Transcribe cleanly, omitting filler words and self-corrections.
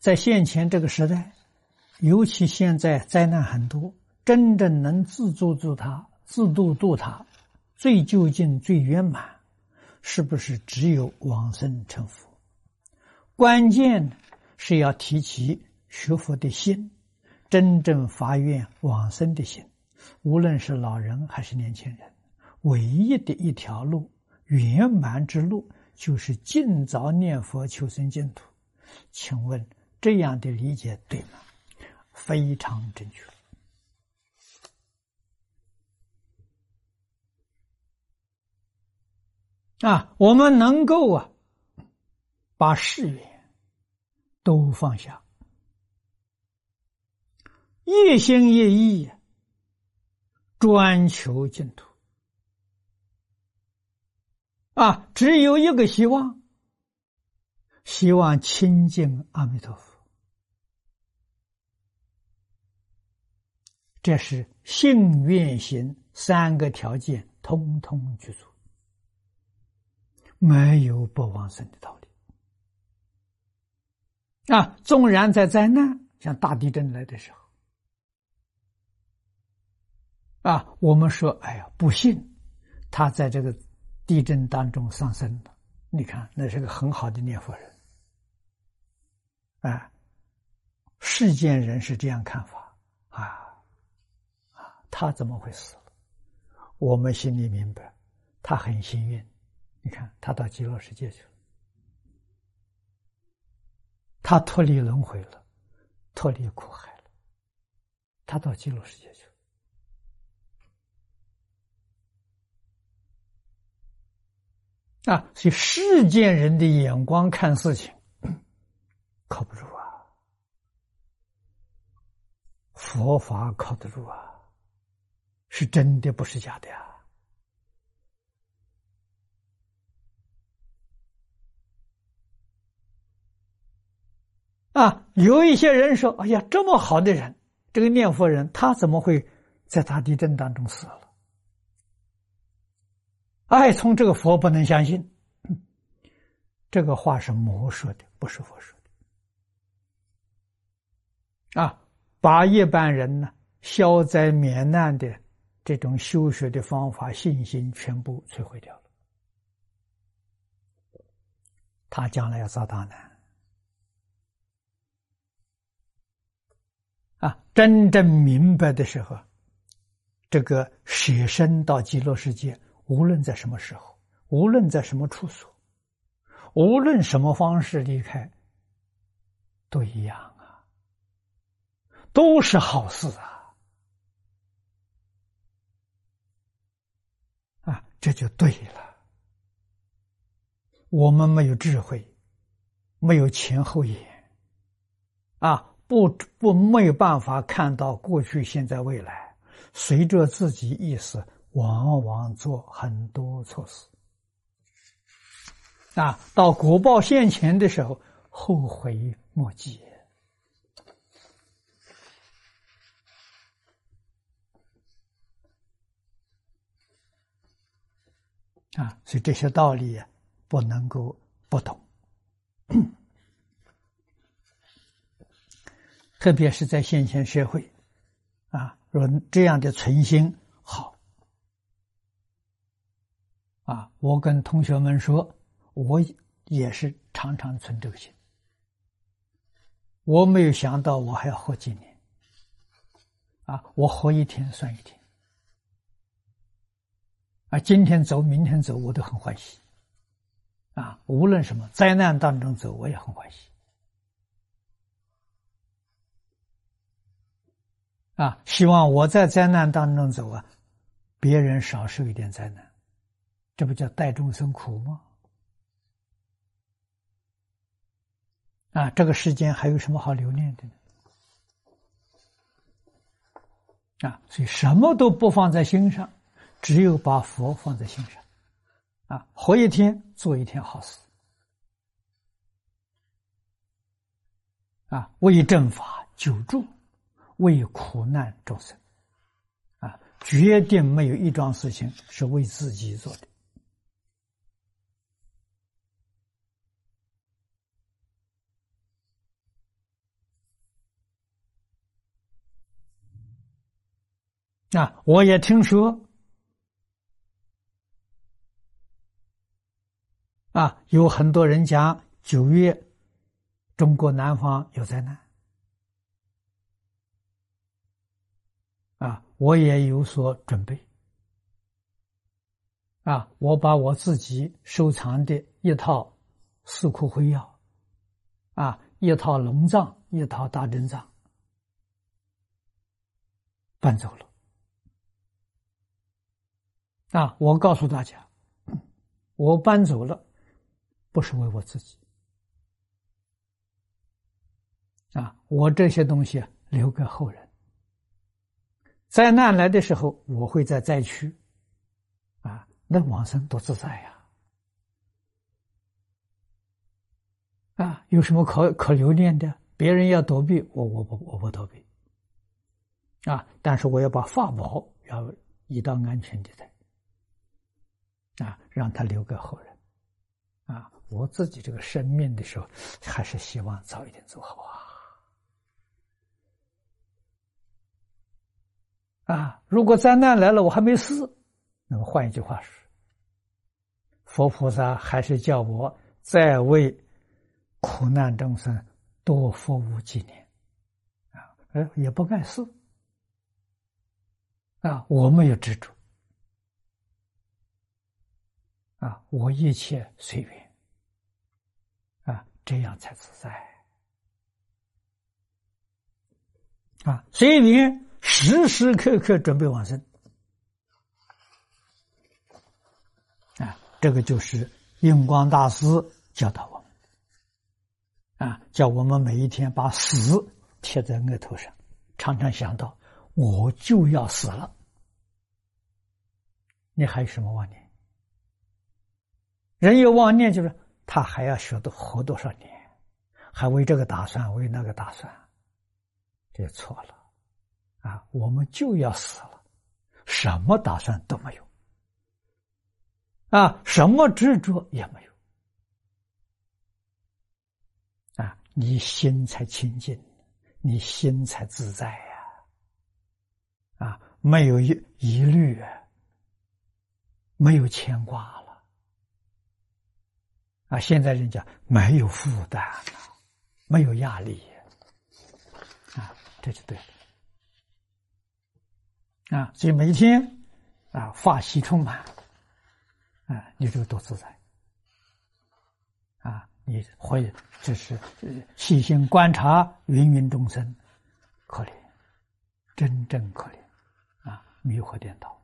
在现前这个时代，尤其现在灾难很多，真正能自助助他、自度他，最究竟、最圆满，是不是只有往生成佛？关键是要提起学佛的心，真正发愿往生的心。无论是老人还是年轻人，唯一的一条路，圆满之路，就是尽早念佛求生净土。请问这样的理解对吗？非常正确。我们能够把事业都放下，一心一意专求净土。只有一个希望，希望亲近阿弥陀佛。这是信愿行三个条件通通具足，没有不往生的道理。纵然在灾难，像大地震来的时候，我们说，不幸他在这个地震当中丧生了，你看那是个很好的念佛人。世间人是这样看法，他怎么会死了？我们心里明白，他很幸运，你看他到极乐世界去了，他脱离轮回了，脱离苦海了，他到极乐世界去了。所以世间人的眼光看事情靠不住佛法靠得住是真的，不是假的有一些人说，哎呀，这么好的人，这个念佛人，他怎么会在大地震当中死了？从这个佛不能相信。这个话是魔说的，不是佛说的。把一般人呢消灾免难的这种修学的方法、信心全部摧毁掉了，他将来要遭大难。真正明白的时候，这个舍身到极乐世界，无论在什么时候，无论在什么处所，无论什么方式离开，都一样都是好事这就对了。我们没有智慧，没有前后眼没有办法看到过去、现在、未来，随着自己意识，往往做很多错事到果报现前的时候，后悔莫及所以这些道理不能够不懂。特别是在现前社会若这样的存心好我跟同学们说，我也是常常存这个心。我没有想到我还要活几年我活一天算一天今天走明天走我都很欢喜无论什么灾难当中走我也很欢喜希望我在灾难当中走别人少受一点灾难，这不叫代众生苦吗？这个世间还有什么好留恋的呢？所以什么都不放在心上，只有把佛放在心上活一天做一天好事为正法救助，为苦难众生决定没有一桩事情是为自己做的我也听说有很多人讲9月中国南方有灾难我也有所准备我把我自己收藏的一套四库会要一套龙藏，一套大真藏搬走了我告诉大家，我搬走了不是为我自己我这些东西留给后人，灾难来的时候我会在灾区那往生多自在有什么可留恋的？别人要躲避我不躲避但是我要把法宝要移到安全地带让他留给后人我自己这个生命的时候还是希望早一点走好如果灾难来了我还没死，那么换一句话说，佛菩萨还是叫我再为苦难众生多服务几年也不碍事我没有执着我一切随缘这样才自在随缘时时刻刻准备往生这个就是印光大师教导我们叫我们每一天把死贴在额头上，常常想到我就要死了，你还有什么妄念？人有妄念就是他还要活多少年，还为这个打算为那个打算，这错了我们就要死了，什么打算都没有什么执着也没有你心才清净，你心才自在没有疑虑没有牵挂了现在人家没有负担没有压力这就对了所以每天法喜充满你这个多自在你会就是细心观察芸芸众生，可怜，真正可怜迷惑颠倒